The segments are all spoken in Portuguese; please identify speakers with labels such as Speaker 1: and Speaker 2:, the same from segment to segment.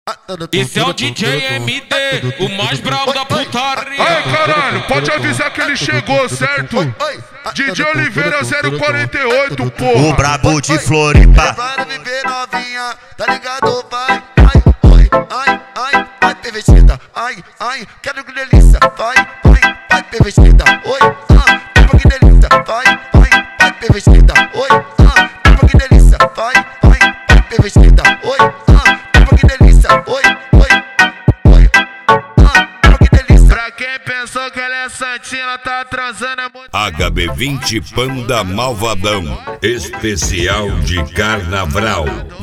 Speaker 1: Esse é o DJ MD, o mais bravo da putaria.
Speaker 2: Ai, caralho, pode avisar que ele chegou, certo? DJ Oliveira 048, porra.
Speaker 3: O brabo de Floripa.
Speaker 4: Para viver novinha, tá ligado? Vai, vai, pervertida. Ai, quero que delícia. Vai, pervertida. Oi, que delícia. Vai, pervertida. Oi, que delícia. Vai, pervertida. Oi, que delícia. Oi, que delícia.
Speaker 2: Pra quem pensou que ela é santinha, ela tá transando é muito.
Speaker 5: HB20 Panda Malvadão, especial de Carnaval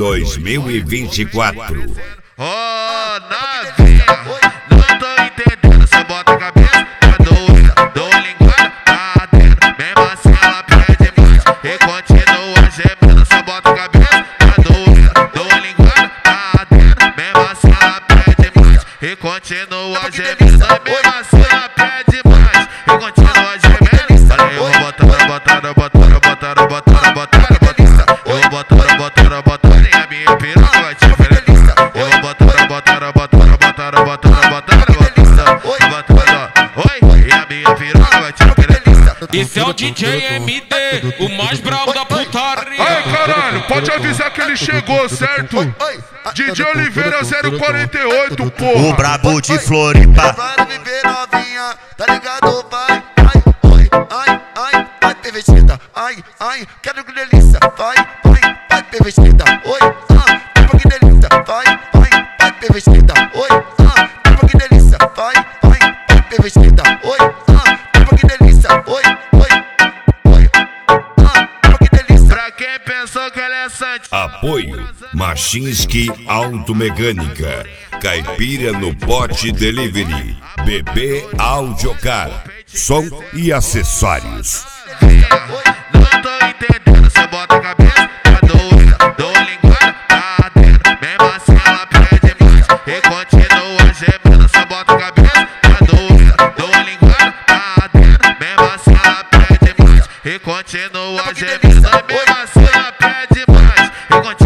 Speaker 5: 2024.
Speaker 2: Oh, novinha, não tô entendendo. Cê bota a cabeça, tá doida, dou linguada, tá dentro. Mesmo assim ela pede mais e continua gemendo. Cê bota a cabeça, tá doida, dou linguada, tá dentro. Mesmo assim ela pede mais e continua gemendo. Mesmo assim ela pede mais e continua gemendo. Falei, eu vou botar, eu vou botar e a minha piroca vai te ver. Eu vou botar, oi, e a minha piroca vai te ver.
Speaker 1: Esse é o DJ MD, o mais bravo da putaria.
Speaker 2: Ai, caralho, pode avisar que ele chegou, certo? DJ Oliveira 048, porra.
Speaker 3: O brabo de Floripa.
Speaker 4: Para viver novinha, tá ligado? Vai, pervertida. Ai, quero que delícia. Vai, pervertida. Oi, que delícia. Vai, pervertida. Oi, que delícia. Vai, pervertida. Oi, que delícia. Oi, que delícia.
Speaker 2: Pra quem pensou que ela é santinha.
Speaker 5: Apoio Machinski Automecânica, Caipira no Pote Delivery, BB Audiocar, som e acessórios.
Speaker 2: Não tô entendendo, cê bota a cabeça, tá doida, dou linguada, tá dentro. Mesmo assim ela pede mais e continua gemendo. Cê bota a cabeça, tá doida, dou linguada, tá dentro. Mesmo assim ela pede mais e continua gemendo. Mesmo assim ela pede mais e continua